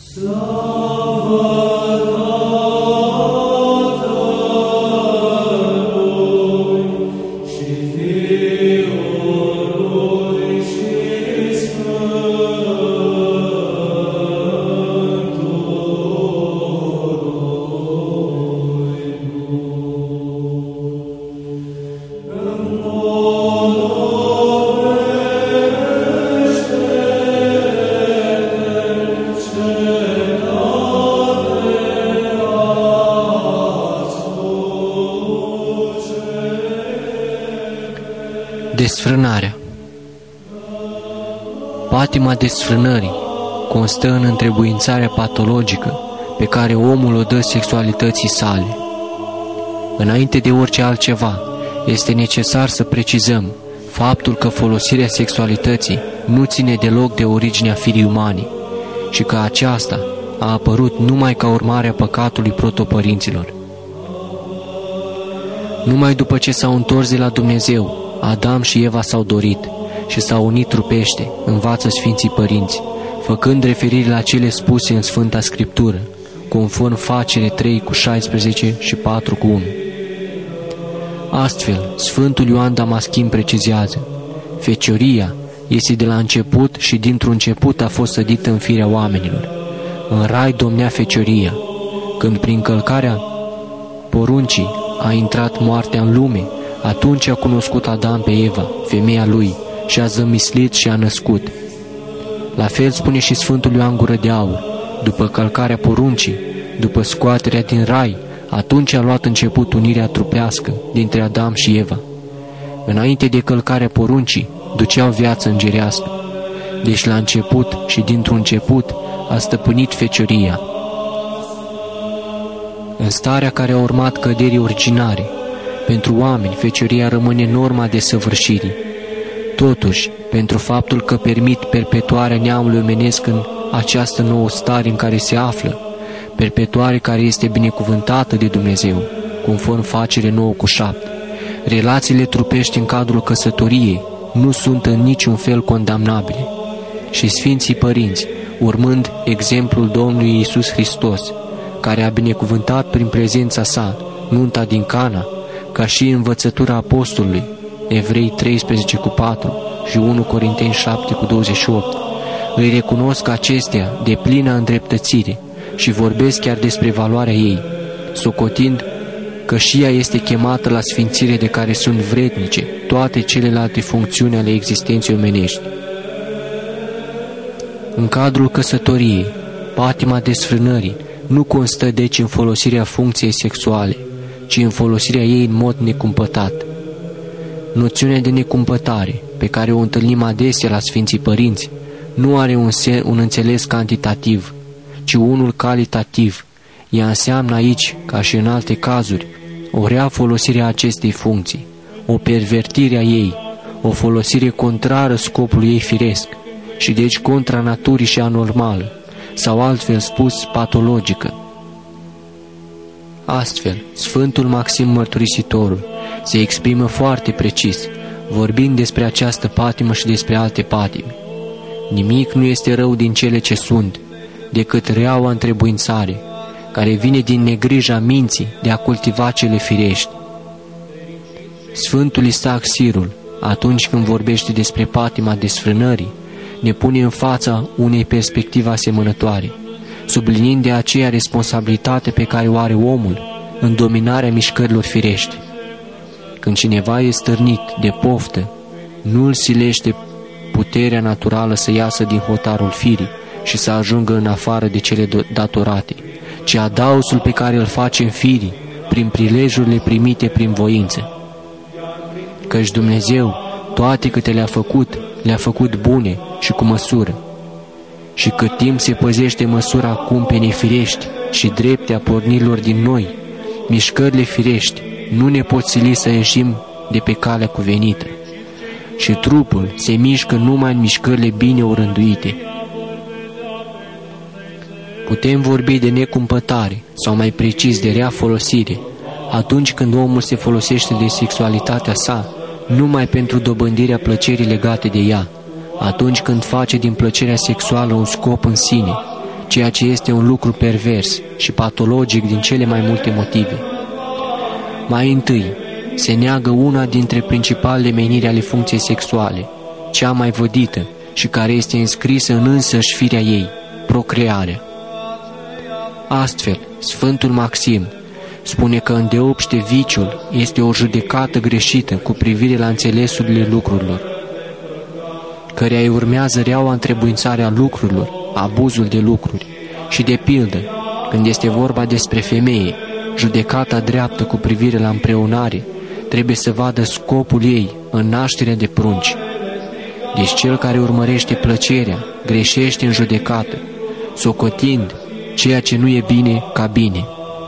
Desfrânarea. Patima desfrânării constă în întrebuințarea patologică pe care omul o dă sexualității sale. Înainte de orice altceva, este necesar să precizăm faptul că folosirea sexualității nu ține deloc de originea firii umane și că aceasta a apărut numai ca urmare a păcatului protopărinților. Numai după ce s-au întors de la Dumnezeu, Adam și Eva s-au dorit și s-au unit trupește, învață Sfinții Părinți, făcând referire la cele spuse în Sfânta Scriptură, conform Facere 3:16 și 4:1. Astfel, Sfântul Ioan Damaschin precizează: fecioria este de la început și dintr-un început a fost sădită în firea oamenilor. În rai domnea fecioria. Când prin călcarea poruncii a intrat moartea în lume, atunci a cunoscut Adam pe Eva, femeia lui, și a zămislit și a născut. La fel spune și Sfântul Ioan Gură de Aur: după călcarea poruncii, după scoaterea din rai, atunci a luat început unirea trupească dintre Adam și Eva. Înainte de călcarea poruncii, duceau viață îngerească. Deci la început și dintr-un început a stăpânit fecioria. În starea care a urmat căderii originare, pentru oameni, fecioria rămâne norma desăvârșirii. Totuși, pentru faptul că permit perpetuarea neamului omenesc în această nouă stare în care se află, perpetuare care este binecuvântată de Dumnezeu, conform Facere 9:7, relațiile trupești în cadrul căsătoriei nu sunt în niciun fel condamnabile. Și Sfinții Părinți, urmând exemplul Domnului Iisus Hristos, care a binecuvântat prin prezența sa nunta din Cana, ca și învățătura apostolului, Evrei 13:4 și 1 Corinteni 7:28, îi recunosc acestea de plină îndreptățire și vorbesc chiar despre valoarea ei, socotind că și ea este chemată la sfințire de care sunt vrednice toate celelalte funcțiuni ale existenței omenești. În cadrul căsătoriei, patima desfrânării nu constă deci în folosirea funcției sexuale, ci în folosirea ei în mod necumpătat. Noțiunea de necumpătare, pe care o întâlnim adesea la Sfinții Părinți, nu are un înțeles cantitativ, ci unul calitativ. Ea înseamnă aici, ca și în alte cazuri, o rea folosire a acestei funcții, o pervertire a ei, o folosire contrară scopului ei firesc și deci contra naturii și anormală, sau altfel spus patologică. Astfel, Sfântul Maxim Mărturisitorul se exprimă foarte precis, vorbind despre această patimă și despre alte patime. Nimic nu este rău din cele ce sunt, decât reaua întrebuințare, care vine din negrija minții de a cultiva cele firești. Sfântul Isaac Sirul, atunci când vorbește despre patima desfrânării, ne pune în fața unei perspective asemănătoare, subliniind de aceea responsabilitatea pe care o are omul în dominarea mișcărilor firești. Când cineva e stârnit de poftă, nu îl silește puterea naturală să iasă din hotarul firii și să ajungă în afară de cele datorate, ci adausul pe care îl face în firii prin prilejurile primite prin voință. Căci Dumnezeu, toate câte le-a făcut bune și cu măsură. Și cât timp se păzește măsura cumpenei firești și drepte a pornirilor din noi, mișcările firești nu ne pot sili să ieșim de pe calea cuvenită. Și trupul se mișcă numai în mișcările bine orânduite. Putem vorbi de necumpătare, sau mai precis de rea folosire, atunci când omul se folosește de sexualitatea sa numai pentru dobândirea plăcerii legate de ea, atunci când face din plăcerea sexuală un scop în sine, ceea ce este un lucru pervers și patologic din cele mai multe motive. Mai întâi, se neagă una dintre principalele meniri ale funcției sexuale, cea mai vădită și care este înscrisă în însăși firea ei, procrearea. Astfel, Sfântul Maxim spune că îndeopște viciul este o judecată greșită cu privire la înțelesurile lucrurilor, căreia îi urmează reaua întrebuințare a lucrurilor, abuzul de lucruri și, de pildă, când este vorba despre femeie, judecata dreaptă cu privire la împreunare trebuie să vadă scopul ei în nașterea de prunci. Deci cel care urmărește plăcerea greșește în judecată, socotind ceea ce nu e bine ca bine.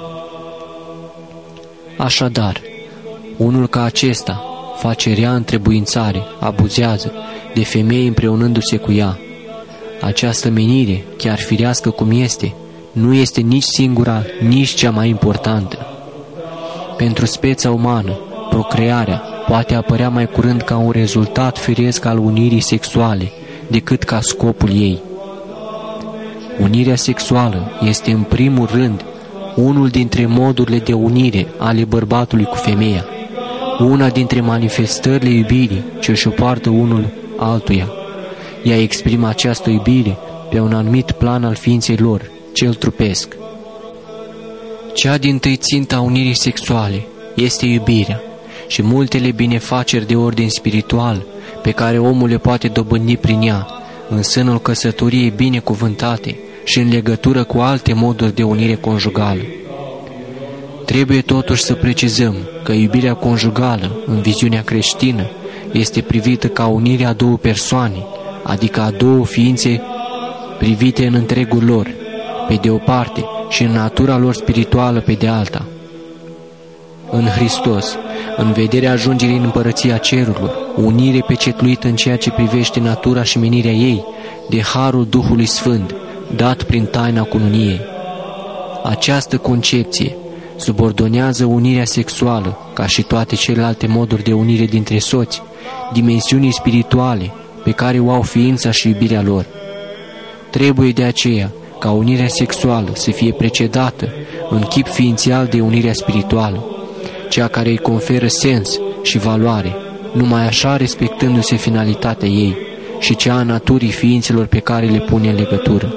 Așadar, unul ca acesta face rea întrebuințare, abuzează de femeie împreunându-se cu ea. Această menire, chiar firească cum este, nu este nici singura, nici cea mai importantă. Pentru speța umană, procrearea poate apărea mai curând ca un rezultat firesc al unirii sexuale decât ca scopul ei. Unirea sexuală este în primul rând unul dintre modurile de unire ale bărbatului cu femeia, una dintre manifestările iubirii ce își poartă unul altuia. Ea exprimă această iubire pe un anumit plan al ființei lor, cel trupesc. Cea dintâi țintă a unirii sexuale este iubirea și multele binefaceri de ordin spiritual pe care omul le poate dobândi prin ea, în sânul căsătoriei binecuvântate și în legătură cu alte moduri de unire conjugală. Trebuie totuși să precizăm că iubirea conjugală, în viziunea creștină, este privită ca unirea a două persoane, adică a două ființe privite în întregul lor, pe de o parte, și în natura lor spirituală pe de alta. În Hristos, în vederea ajungerii în împărăția cerurilor, unire pecetluită în ceea ce privește natura și menirea ei, de harul Duhului Sfânt, dat prin taina cununiei. Această concepție subordonează unirea sexuală, ca și toate celelalte moduri de unire dintre soți, dimensiunii spirituale pe care o au ființa și iubirea lor. Trebuie de aceea ca unirea sexuală să fie precedată în chip ființial de unirea spirituală, cea care îi conferă sens și valoare, numai așa respectându-se finalitatea ei și cea a naturii ființelor pe care le pune în legătură.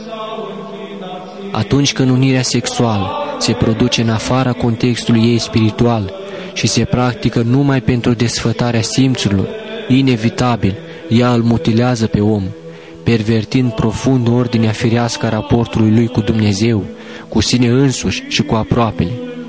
Atunci când unirea sexuală se produce în afara contextului ei spiritual și se practică numai pentru desfătarea simțurilor, inevitabil, ea îl mutilează pe om, pervertind profund ordinea firească a raportului lui cu Dumnezeu, cu sine însuși și cu aproapele.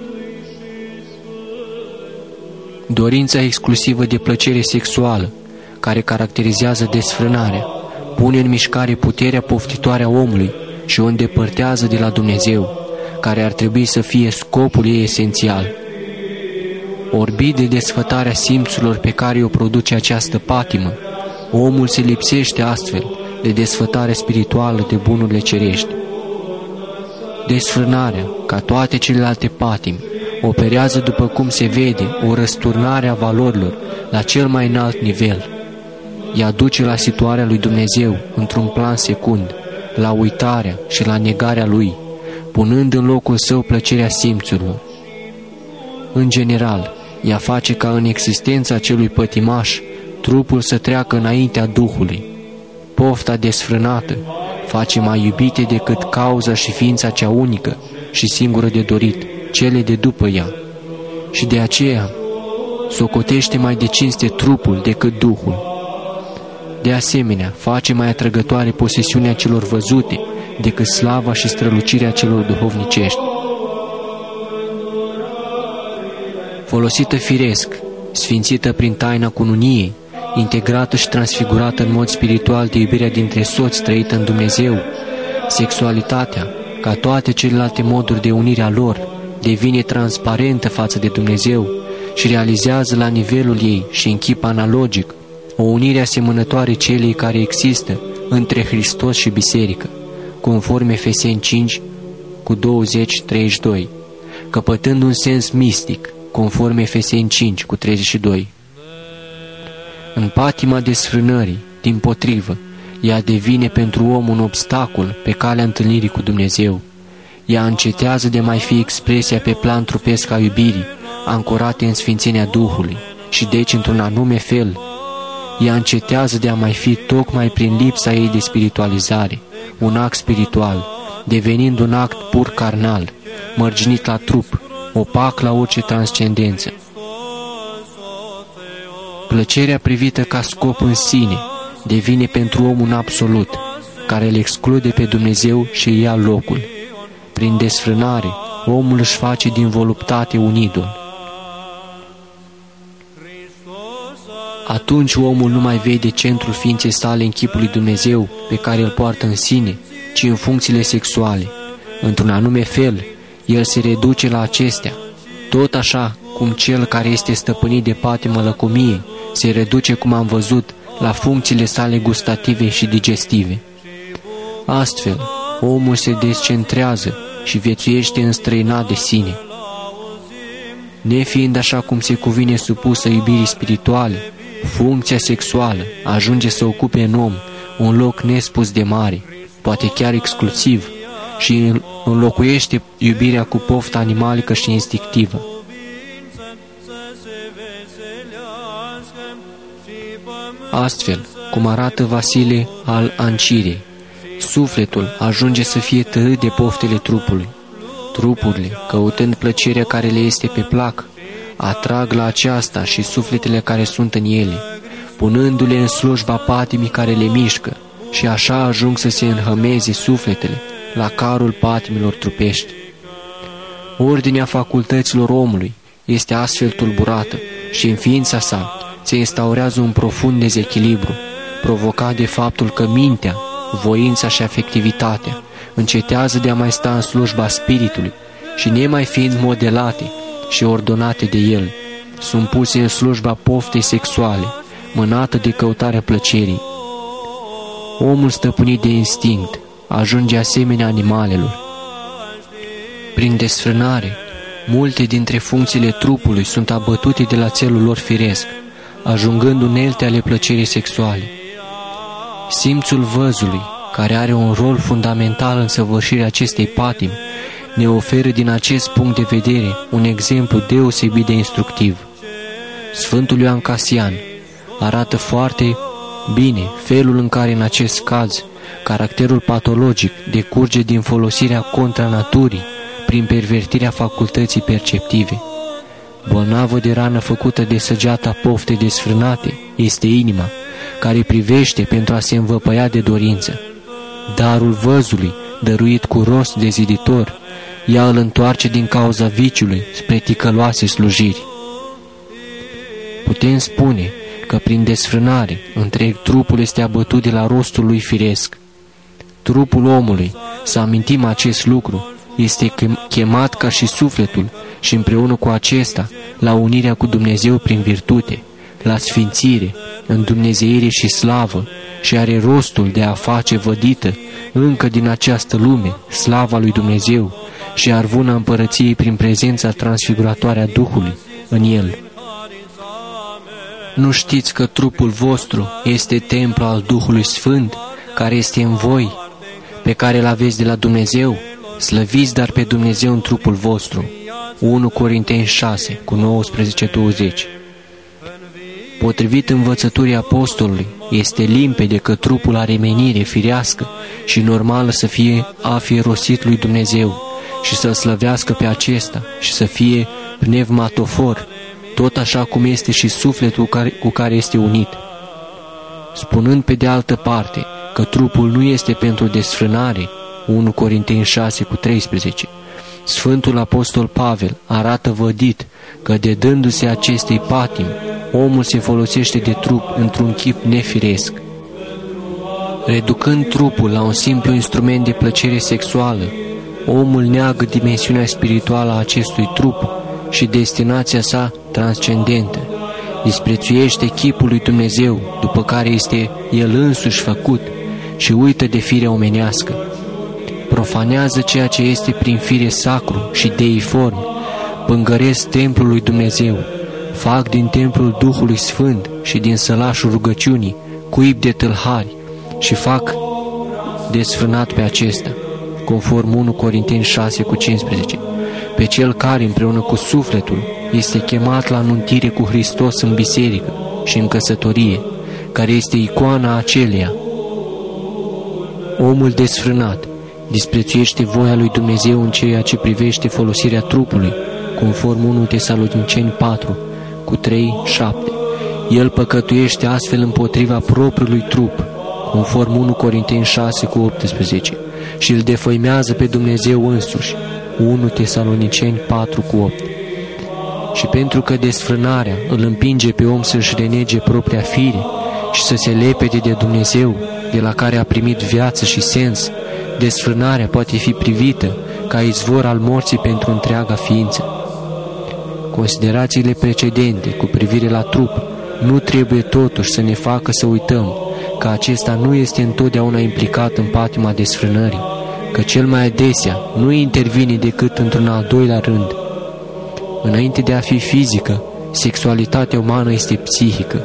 Dorința exclusivă de plăcere sexuală, care caracterizează desfrânarea, pune în mișcare puterea poftitoare a omului și o îndepărtează de la Dumnezeu, care ar trebui să fie scopul ei esențial. Orbit de desfătarea simțurilor pe care o produce această patimă, omul se lipsește astfel de desfătare spirituală de bunurile cerești. Desfrânarea, ca toate celelalte patimi, operează după cum se vede o răsturnare a valorilor la cel mai înalt nivel. Ea duce la situarea lui Dumnezeu într-un plan secund, la uitarea și la negarea Lui, punând în locul său plăcerea simțurilor. În general, ea face ca în existența celui pătimaș trupul să treacă înaintea Duhului. Pofta desfrânată face mai iubite decât cauza și ființa cea unică și singură de dorit, cele de după ea, și de aceea socotește mai de cinste trupul decât Duhul. De asemenea, face mai atrăgătoare posesiunea celor văzute decât slava și strălucirea celor duhovnicești. Folosită firesc, sfințită prin taina cununiei, integrată și transfigurată în mod spiritual de iubirea dintre soți trăită în Dumnezeu, sexualitatea, ca toate celelalte moduri de unire a lor, devine transparentă față de Dumnezeu și realizează la nivelul ei și în chip analogic o unire asemănătoare celei care există între Hristos și Biserică, conform Efeseni 5 cu 20-32, căpătând un sens mistic, conform Efeseni 5 cu 32. În patima desfrânării, dimpotrivă, ea devine pentru om un obstacol pe calea întâlnirii cu Dumnezeu. Ea încetează de mai fi expresia pe plan trupesc a iubirii, ancorate în sfințenia Duhului, și deci într-un anume fel. Ea încetează de a mai fi tocmai prin lipsa ei de spiritualizare, un act spiritual, devenind un act pur carnal, mărginit la trup, opac la orice transcendență. Plăcerea privită ca scop în sine devine pentru om un absolut, care îl exclude pe Dumnezeu și îi ia locul. Prin desfrânare, omul își face din voluptate un idol. Atunci omul nu mai vede centrul ființei sale în chipul lui Dumnezeu pe care îl poartă în sine, ci în funcțiile sexuale. Într-un anume fel, el se reduce la acestea, tot așa cum cel care este stăpânit de patimă lăcomie se reduce, cum am văzut, la funcțiile sale gustative și digestive. Astfel, omul se descentrează și viețuiește înstrăinat de sine. Nefiind așa cum se cuvine supusă iubirii spirituale, funcția sexuală ajunge să ocupe în om un loc nespus de mare, poate chiar exclusiv, și înlocuiește iubirea cu pofta animalică și instinctivă. Astfel, cum arată Vasile al Ancirei, sufletul ajunge să fie târât de poftele trupului. Trupurile, căutând plăcerea care le este pe plac, atrag la aceasta și sufletele care sunt în ele, punându-le în slujba patimii care le mișcă, și așa ajung să se înhămeze sufletele la carul patimilor trupești. Ordinea facultăților omului este astfel tulburată și în ființa sa se instaurează un profund dezechilibru, provocat de faptul că mintea, voința și afectivitatea încetează de a mai sta în slujba spiritului și, nemai fiind modelate și ordonate de el, sunt puse în slujba poftei sexuale, mânată de căutarea plăcerii. Omul stăpânit de instinct ajunge asemenea animalelor. Prin desfrânare, multe dintre funcțiile trupului sunt abătute de la țelul lor firesc, ajungând unelte ale plăcerii sexuale. Simțul văzului, care are un rol fundamental în săvârșirea acestei patimi, ne oferă din acest punct de vedere un exemplu deosebit de instructiv. Sfântul Ioan Casian arată foarte bine felul în care, în acest caz, caracterul patologic decurge din folosirea contra naturii prin pervertirea facultății perceptive. Bolnavă de rană făcută de săgeata poftei desfrânate este inima, care privește pentru a se învăpăia de dorință. Darul văzului, dăruit cu rost de ziditor, ea îl întoarce din cauza viciului spre ticăloase slujiri. Putem spune că prin desfrânare întreg trupul este abătut de la rostul lui firesc. Trupul omului, să amintim acest lucru, este chemat ca și sufletul și împreună cu acesta la unirea cu Dumnezeu prin virtute, la sfințire, îndumnezeire și slavă, și are rostul de a face vădită încă din această lume slava lui Dumnezeu și arvuna împărăției prin prezența transfiguratoare a Duhului în el. Nu știți că trupul vostru este templu al Duhului Sfânt, care este în voi, pe care îl aveți de la Dumnezeu? Slăviți dar pe Dumnezeu în trupul vostru. 1 Corinteni 6, cu 19-20. Potrivit învățăturii apostolului, este limpede că trupul are menire firească și normală să fie a fi rosit lui Dumnezeu și să-L slăvească pe acesta și să fie pneumatofor, tot așa cum este și sufletul cu care este unit. Spunând pe de altă parte că trupul nu este pentru desfrânare, 1 Corinteni 6, cu 13, Sfântul Apostol Pavel arată vădit că, dedându-se acestei patimi, omul se folosește de trup într-un chip nefiresc. Reducând trupul la un simplu instrument de plăcere sexuală, omul neagă dimensiunea spirituală a acestui trup și destinația sa transcendentă. Disprețuiește chipul lui Dumnezeu, după care este el însuși făcut, și uită de firea omenească. Profanează ceea ce este prin fire sacru și deiform, pângăresc templul lui Dumnezeu, fac din templul Duhului Sfânt și din sălașul rugăciunii cuib de tâlhari și fac desfrânat pe acesta, conform 1 Corinteni 6:15, pe cel care împreună cu sufletul este chemat la anunțire cu Hristos în biserică și în căsătorie, care este icoana aceleia. Omul desfrânat disprețuiește voia lui Dumnezeu în ceea ce privește folosirea trupului, conform 1 Tesaloniceni 4:3-7. El păcătuiește astfel împotriva propriului trup, conform 1 Corinteni 6:18, și îl defăimează pe Dumnezeu însuși, 1 Tesaloniceni 4:8. Și pentru că desfrânarea îl împinge pe om să-și renege propria fire și să se lepede de Dumnezeu, de la care a primit viață și sens, desfrânarea poate fi privită ca izvor al morții pentru întreaga ființă. Considerațiile precedente cu privire la trup nu trebuie totuși să ne facă să uităm că acesta nu este întotdeauna implicat în patima desfrânării, că cel mai adesea nu intervine decât într-un al doilea rând. Înainte de a fi fizică, sexualitatea umană este psihică.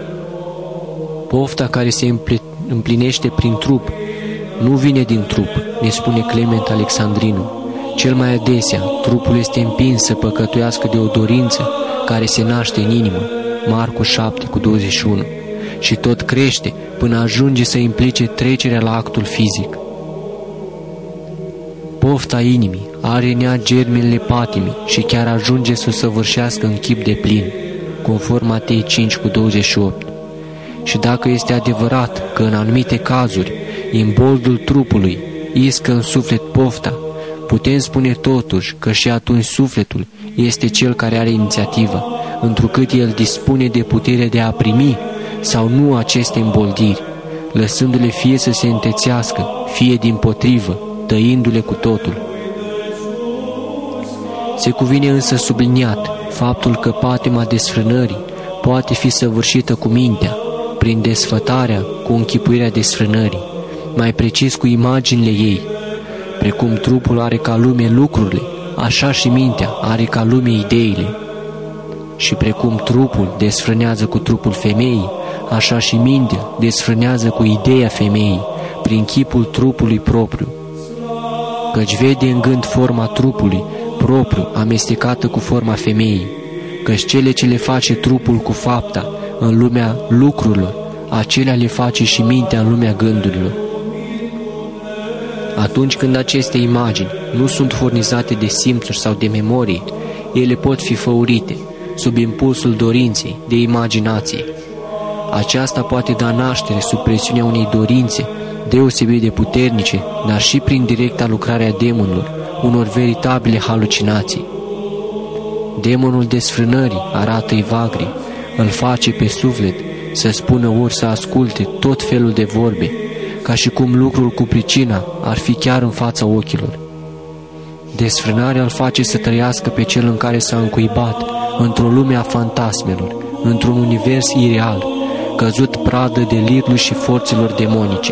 Pofta care se împlinește prin trup nu vine din trup, ne spune Clement Alexandrinu. Cel mai adesea, trupul este împins să păcătuiască de o dorință care se naște în inimă, Marcu 7:21, și tot crește până ajunge să implice trecerea la actul fizic. Pofta inimii are în ea germenele patimii și chiar ajunge să o săvârșească în chip de plin, conform Matei 5:28. Și dacă este adevărat că în anumite cazuri imboldul trupului iscă în suflet pofta, putem spune totuși că și atunci sufletul este cel care are inițiativa, întrucât el dispune de putere de a primi sau nu aceste imboldiri, lăsându-le fie să se întețească, fie dimpotrivă, tăindu-le cu totul. Se cuvine însă subliniat faptul că patima desfrânării poate fi săvârșită cu mintea, prin desfătarea cu închipuirea desfrânării, mai precis cu imaginile ei. Precum trupul are ca lume lucrurile, așa și mintea are ca lume ideile. Și precum trupul desfrânează cu trupul femeii, așa și mintea desfrânează cu ideea femeii, prin chipul trupului propriu. Căci vede în gând forma trupului propriu amestecată cu forma femeii, căci cele ce le face trupul cu fapta în lumea lucrurilor, acelea le face și mintea în lumea gândurilor. Atunci când aceste imagini nu sunt furnizate de simțuri sau de memorie, ele pot fi făurite, sub impulsul dorinței, de imaginație. Aceasta poate da naștere sub presiunea unei dorințe deosebit de puternice, dar și prin directa lucrare a demonilor, unor veritabile halucinații. Demonul desfrânării, arată Evagri, îl face pe suflet să spună ori să asculte tot felul de vorbe, ca și cum lucrul cu pricina ar fi chiar în fața ochilor. Desfrânarea îl face să trăiască pe cel în care s-a încuibat, într-o lume a fantasmelor, într-un univers ireal, căzut pradă delirului și forțelor demonice.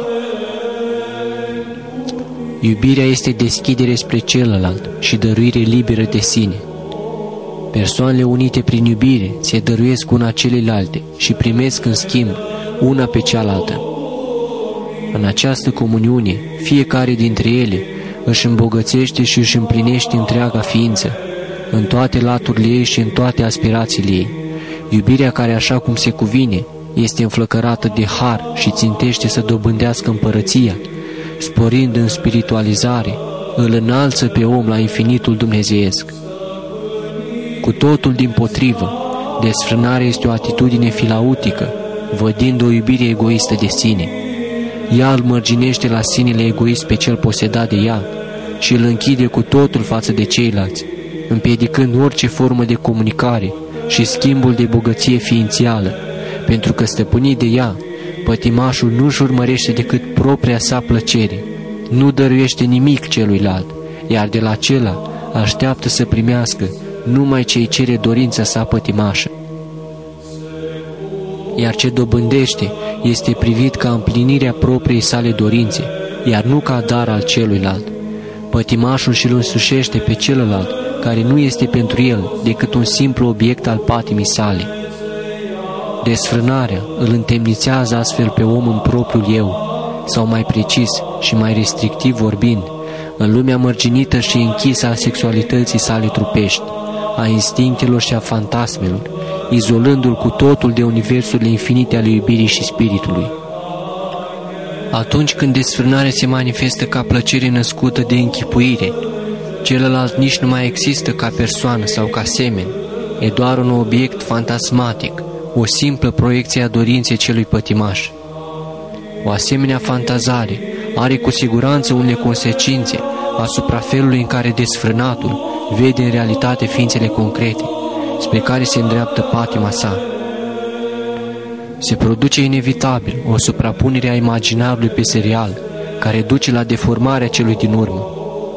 Iubirea este deschidere spre celălalt și dăruire liberă de sine. Persoanele unite prin iubire se dăruiesc una celelalte și primesc în schimb una pe cealaltă. În această comuniune, fiecare dintre ele își îmbogățește și își împlinește întreaga ființă, în toate laturile ei și în toate aspirațiile ei. Iubirea care, așa cum se cuvine, este înflăcărată de har și țintește să dobândească împărăția, sporind în spiritualizare, îl înalță pe om la infinitul dumnezeiesc. Cu totul dimpotrivă, desfrânarea este o atitudine filautică, vădind o iubire egoistă de sine. Ea îl mărginește la sinele egoist pe cel posedat de ea și îl închide cu totul față de ceilalți, împiedicând orice formă de comunicare și schimbul de bogăție ființială, pentru că stăpânit de ea, pătimașul nu-și urmărește decât propria sa plăcere, nu dăruiește nimic celuilalt, iar de la acela așteaptă să primească numai ce-i cere dorința sa pătimașă. Iar ce dobândește este privit ca împlinirea propriei sale dorințe, iar nu ca dar al celuilalt. Pătimașul și-l însușește pe celălalt, care nu este pentru el decât un simplu obiect al patimii sale. Desfrânarea îl întemnițează astfel pe om în propriul eu, sau mai precis și mai restrictiv vorbind, în lumea mărginită și închisă a sexualității sale trupești, a instinctelor și a fantasmelor, izolându-l cu totul de universurile infinite ale iubirii și spiritului. Atunci când desfrânarea se manifestă ca plăcere născută de închipuire, celălalt nici nu mai există ca persoană sau ca semen, e doar un obiect fantasmatic, o simplă proiecție a dorinței celui pătimaș. O asemenea fantazare are cu siguranță unele consecințe asupra felului în care desfrânatul vede în realitate ființele concrete, spre care se îndreaptă patima sa. Se produce inevitabil o suprapunere a imaginarului pe serial, care duce la deformarea celui din urmă.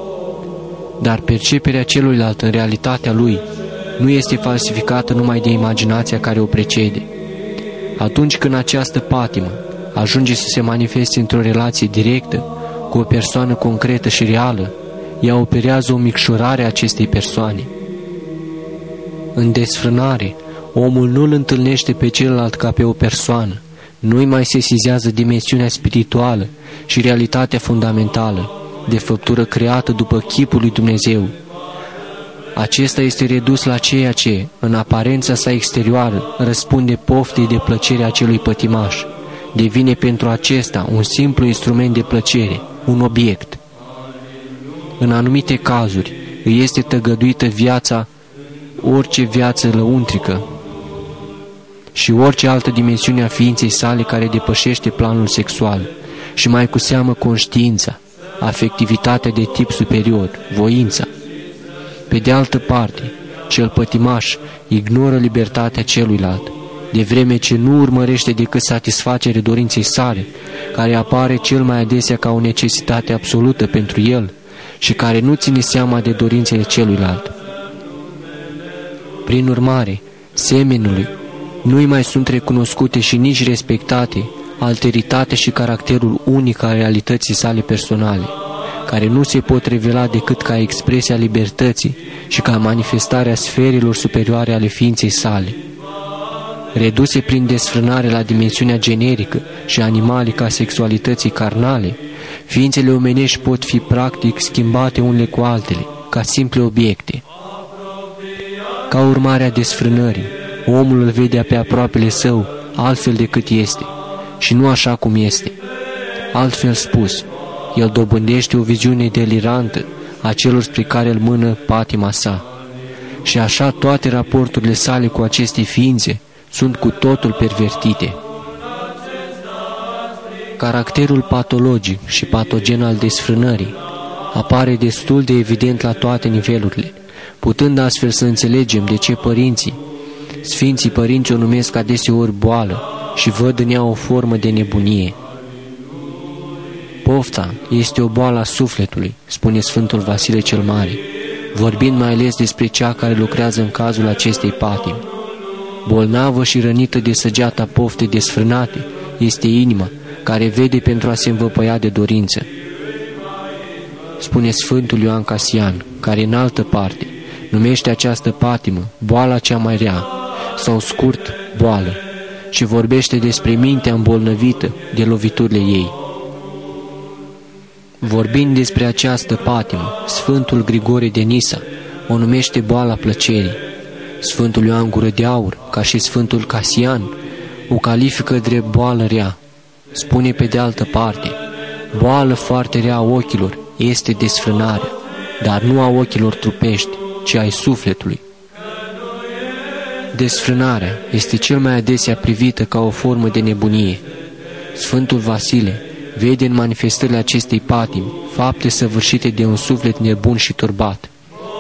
Dar perceperea celuilalt în realitatea lui nu este falsificată numai de imaginația care o precede. Atunci când această patimă ajunge să se manifeste într-o relație directă cu o persoană concretă și reală, ea operează o micșorare a acestei persoane. În desfrânare, omul nu îl întâlnește pe celălalt ca pe o persoană, nu-i mai sesizează dimensiunea spirituală și realitatea fundamentală, de făptură creată după chipul lui Dumnezeu. Acesta este redus la ceea ce, în aparența sa exterioară, răspunde poftei de plăcere a celui pătimaș. Devine pentru acesta un simplu instrument de plăcere, un obiect. În anumite cazuri, îi este tăgăduită viața, orice viață lăuntrică și orice altă dimensiune a ființei sale care depășește planul sexual, și mai cu seamă conștiința, afectivitatea de tip superior, voința. Pe de altă parte, cel pătimaș ignoră libertatea celuilalt, de vreme ce nu urmărește decât satisfacerea dorinței sale, care apare cel mai adesea ca o necesitate absolută pentru el și care nu ține seama de dorințele celuilalt. Prin urmare, semenului nu-i mai sunt recunoscute și nici respectate alteritatea și caracterul unic al realității sale personale, care nu se pot revela decât ca expresia libertății și ca manifestarea sferelor superioare ale ființei sale. Reduse prin desfrânare la dimensiunea generică și animalică a sexualității carnale, ființele omenești pot fi practic schimbate unele cu altele, ca simple obiecte. Ca urmare a desfrânării, omul îl vede pe aproapele său altfel decât este și nu așa cum este. Altfel spus, el dobândește o viziune delirantă a celor spre care îl mână patima sa. Și așa toate raporturile sale cu aceste ființe sunt cu totul pervertite. Caracterul patologic și patogen al desfrânării apare destul de evident la toate nivelurile, putând astfel să înțelegem de ce Sfinții Părinți o numesc adeseori boală și văd în ea o formă de nebunie. Pofta este o boală a sufletului, spune Sfântul Vasile cel Mare, vorbind mai ales despre cea care lucrează în cazul acestei patimi. Bolnavă și rănită de săgeata poftei desfrânate este inima, care vede pentru a se învăpăia de dorință. Spune Sfântul Ioan Casian, care în altă parte numește această patimă boala cea mai rea, sau scurt, boală, și vorbește despre mintea îmbolnăvită de loviturile ei. Vorbind despre această patimă, Sfântul Grigore de Nisa o numește boala plăcerii. Sfântul Ioan Gură de Aur, ca și Sfântul Casian, o califică drept boală rea. Spune pe de altă parte, boală foarte rea a ochilor este desfrânarea, dar nu a ochilor trupești, ci ai sufletului. Desfrânarea este cel mai adesea privită ca o formă de nebunie. Sfântul Vasile vede în manifestările acestei patimi fapte săvârșite de un suflet nebun și turbat.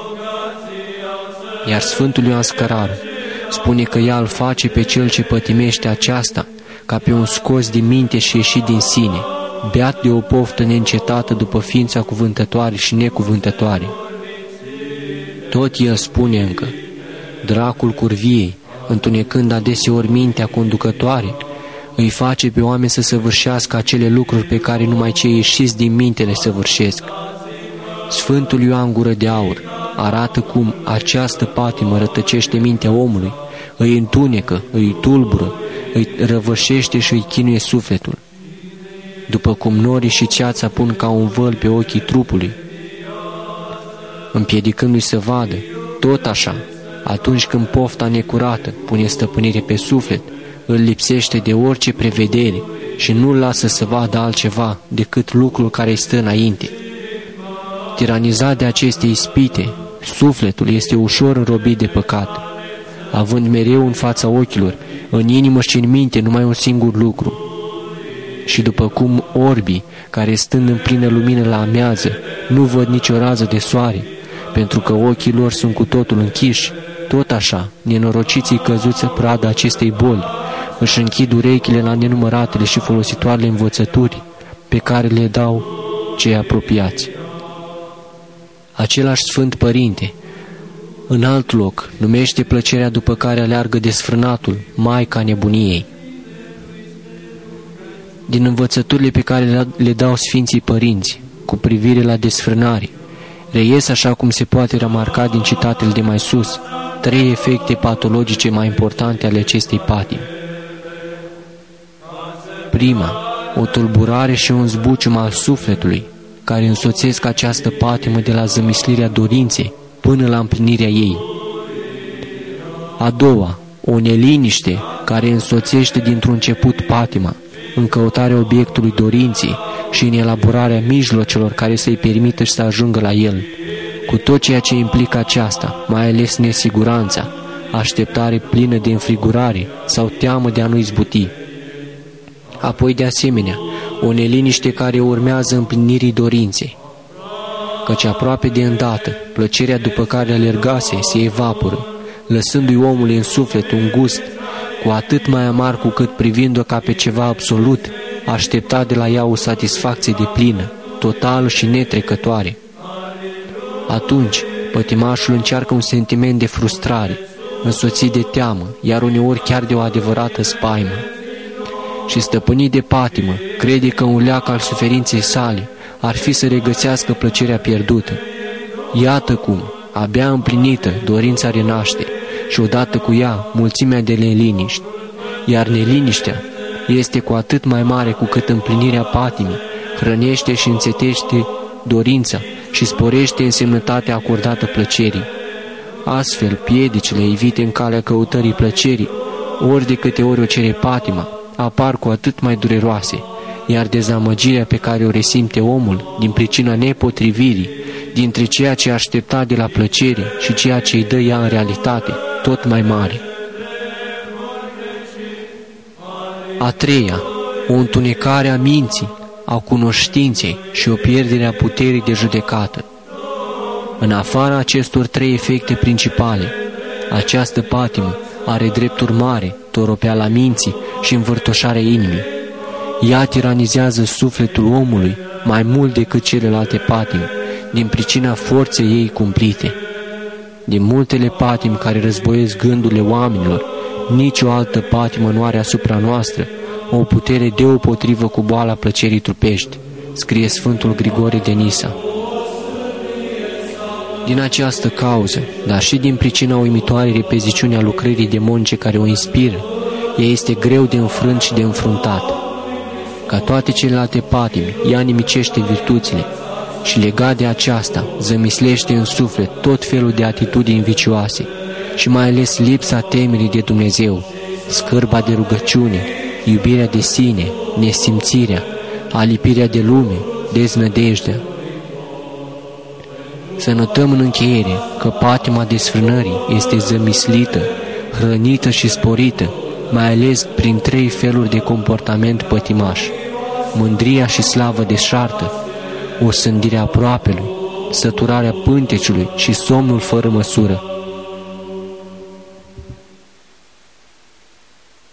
Iar Sfântul Ioan Scăraru spune că ea îl face pe cel ce pătimește aceasta ca pe un scos din minte și ieșit din sine, beat de o poftă neîncetată după ființa cuvântătoare și necuvântătoare. Tot el spune încă, dracul curviei, întunecând adeseori mintea conducătoare, îi face pe oameni să săvârșească acele lucruri pe care numai cei ieșiți din minte le săvârșesc. Sfântul Ioan Gură de Aur arată cum această patimă rătăcește mintea omului, îi întunecă, îi tulbură, îi răvășește și îi chinuie sufletul. după cum norii și ceața pun ca un văl pe ochii trupului, împiedicându-i să vadă, tot așa, atunci când pofta necurată pune stăpânire pe suflet, îl lipsește de orice prevedere și nu-l lasă să vadă altceva decât lucrul care îi stă înainte. Tiranizat de aceste ispite, sufletul este ușor înrobit de păcat, având mereu în fața ochilor, în inimă și în minte numai un singur lucru. Și după cum orbii, care stând în plină lumină la amiază, nu văd nicio rază de soare, pentru că ochii lor sunt cu totul închiși, tot așa, nenorociții căzuți prada acestei boli, își închid urechile la nenumăratele și folositoarele învățături pe care le dau cei apropiați. Același Sfânt Părinte, în alt loc, numește plăcerea după care aleargă desfrânatul, maica nebuniei. Din învățăturile pe care le dau Sfinții Părinți cu privire la desfrânare, reies, așa cum se poate remarca din citatele de mai sus, 3 efecte patologice mai importante ale acestei patimi. Prima, o tulburare și un zbucium al sufletului, care însoțesc această patimă de la zămislirea dorinței până la împlinirea ei. A doua, o neliniște care însoțește dintr-un început patima, în căutarea obiectului dorinței și în elaborarea mijlocelor care să-i permită să ajungă la el, cu tot ceea ce implică aceasta, mai ales nesiguranța, așteptare plină de înfrigurare sau teamă de a nu izbuti. Apoi, de asemenea, o neliniște care urmează împlinirii dorinței, căci aproape de îndată, plăcerea după care alergase se evaporă, lăsându-i omului în suflet un gust cu atât mai amar cu cât, privind-o ca pe ceva absolut, aștepta de la ea o satisfacție deplină, totală și netrecătoare. Atunci, pătimașul încearcă un sentiment de frustrare, însoțit de teamă, iar uneori chiar de o adevărată spaimă. Și stăpânit de patimă, crede că un leac al suferinței sale ar fi să regăsească plăcerea pierdută. Iată cum, abia împlinită, dorința renaște și odată cu ea mulțimea de neliniști, iar neliniștea este cu atât mai mare cu cât împlinirea patimii hrănește și înțetește dorința și sporește însemnătatea acordată plăcerii. Astfel, piedicile evite în calea căutării plăcerii, ori de câte ori o cere patima, apar cu atât mai dureroase, iar dezamăgirea pe care o resimte omul din pricina nepotrivirii dintre ceea ce aștepta de la plăcere și ceea ce îi dă ea în realitate, tot mai mare. A treia, o întunecare a minții, a cunoștinței și o pierdere a puterii de judecată. În afara acestor 3 efecte principale, această patimă are drept urmare toropeala minții și învârtoșarea inimii. Ea tiranizează sufletul omului mai mult decât celelalte patimi, din pricina forței ei cumplite. Din multele patimi care războiesc gândurile oamenilor, nicio altă patimă nu are asupra noastră o putere deopotrivă cu boala plăcerii trupești, scrie Sfântul Grigore de Nisa. Din această cauză, dar și din pricina uimitoarei repeziciuni a lucrării demonice care o inspiră, ea este greu de înfrânt și de înfruntat. Ca toate celelalte patimi, ea nimicește virtuțile și, legat de aceasta, zămislește în suflet tot felul de atitudini vicioase și mai ales lipsa temerii de Dumnezeu, scârba de rugăciune, iubirea de sine, nesimțirea, alipirea de lume, deznădejdea. Să notăm în încheiere că patima desfrânării este zămislită, hrănită și sporită, mai ales prin 3 feluri de comportament pătimaș: mândria și slavă deșartă, osândirea aproapelui, săturarea pânteciului și somnul fără măsură.